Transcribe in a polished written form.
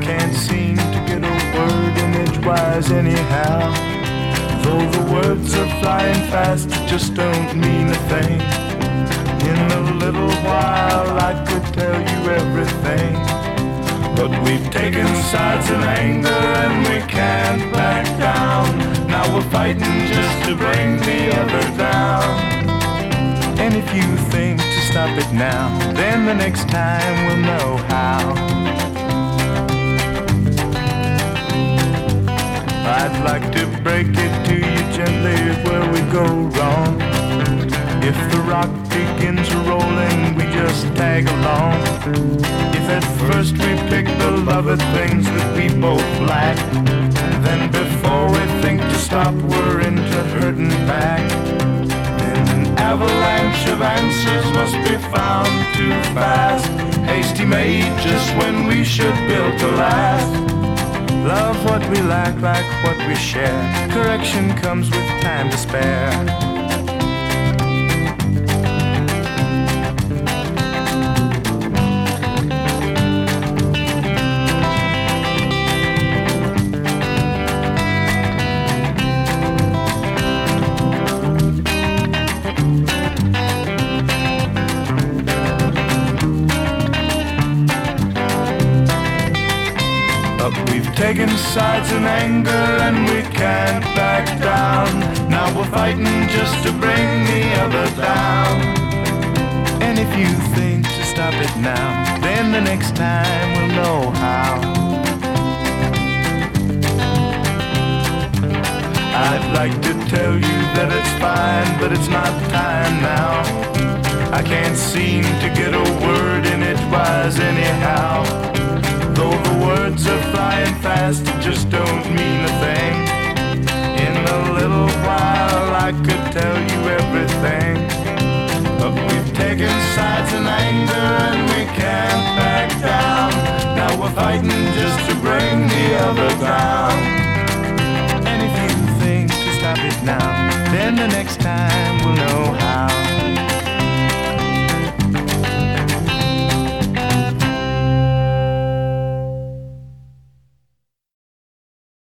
can't seem to get a word in edgewise anyhow. Though the words are flying fast, it just don't mean a thing. In a little while I could tell you everything, but we've taken sides in anger and we can't back down. Now we're fighting just to bring the other down. And if you think to stop it now, then the next time we'll know how. I'd like to break it to you gently where we go wrong. If the rock begins rolling, we just tag along. If at first we pick the love of things that we both lack, then before we think to stop, we're into hurting back. Then an avalanche of answers must be found too fast. Hasty made just when we should build to last. Love what we lack, like what we share. Correction comes with time to spare. Taking sides in anger and we can't back down. Now we're fighting just to bring the other down. And if you think to stop it now, then the next time we'll know how. I'd like to tell you that it's fine, but it's not time now. I can't seem to get a word in edgewise anyhow. Though the words are flying fast, it just don't mean a thing. In a little while I could tell you everything, but we've taken sides in anger and we can't back down. Now we're fighting just to bring the other down. And if you think to stop it now, then the next time we'll know how.